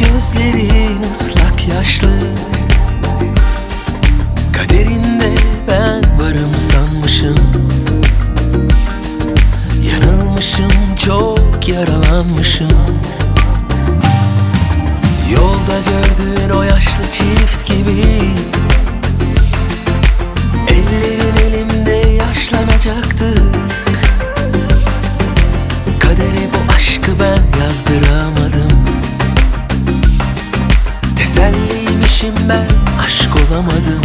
gözlerin ıslak yaşlı. Kaderinde ben varım sanmışım. Yanılmışım, çok yaralanmışım. Yolda gördüğün o yaşlı çift gibi, ellerin elimde yaşlanacaktık. Kadere bu aşkı ben yazdıramadım. Teselliymişim ben, aşk olamadım.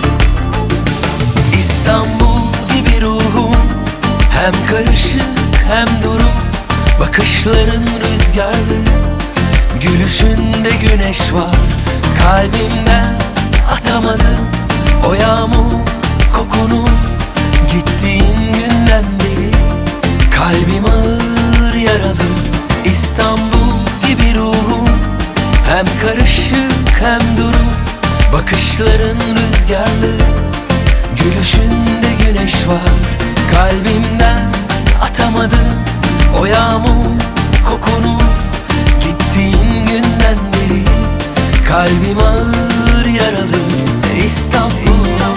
İstanbul gibi ruhum, hem karışık hem duru. Bakışların rüzgarlı, gülüşünde güneş var. Kalbimden atamadım o yağmur kokunu. Gittiğin günden beri kalbim ağır yaralı. İstanbul gibi ruhum, hem karışık hem duru. Bakışların rüzgarlı, gülüşünde güneş var. Kalbimden atamadım o yağmur kokunu. Gittiğin günden beri kalbim ağır yaralı. İstanbul.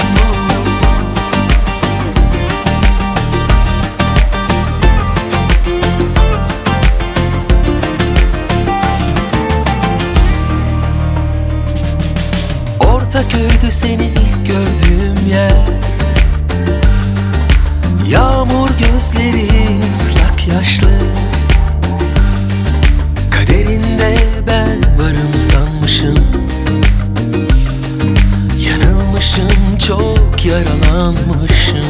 Ortaköy'dü seni ilk gördüğüm yer. Yağmur gözlerin ıslak yaşlı. Kaderinde ben varım sanmışım. Yanılmışım, çok yaralanmışım.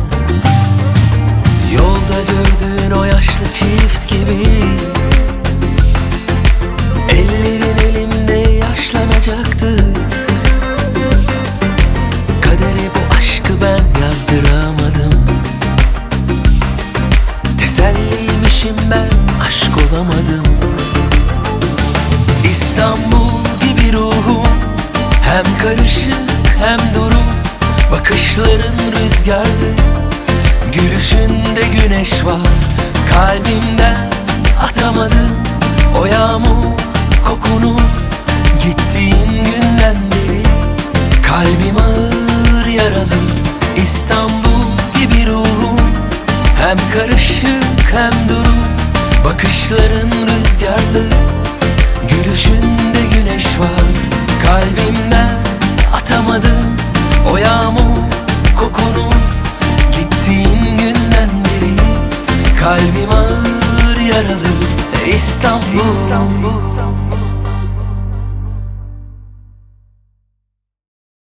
Yolda gördüğün o yaşlı çift gibi, ellerin elimde yaşlanacaktı. Kadere bu aşkı ben yazdıramadım. Teselliymişim ben, aşk olamadım. İstanbul gibi ruhum, hem karışık hem duru. Bakışların rüzgarlı, gülüşünde güneş var. Kalbimden atamadım o yağmur kokunu. Gittiğin günden beri kalbim ağır yaralı. İstanbul gibi ruhum, hem karışık hem duru. Bakışların rüzgarlı, gülüşünde güneş var. Kalbimden atamadım o yağmur kokunu. Gittiğin günden beri kalbim ağır yaralı. İstanbul.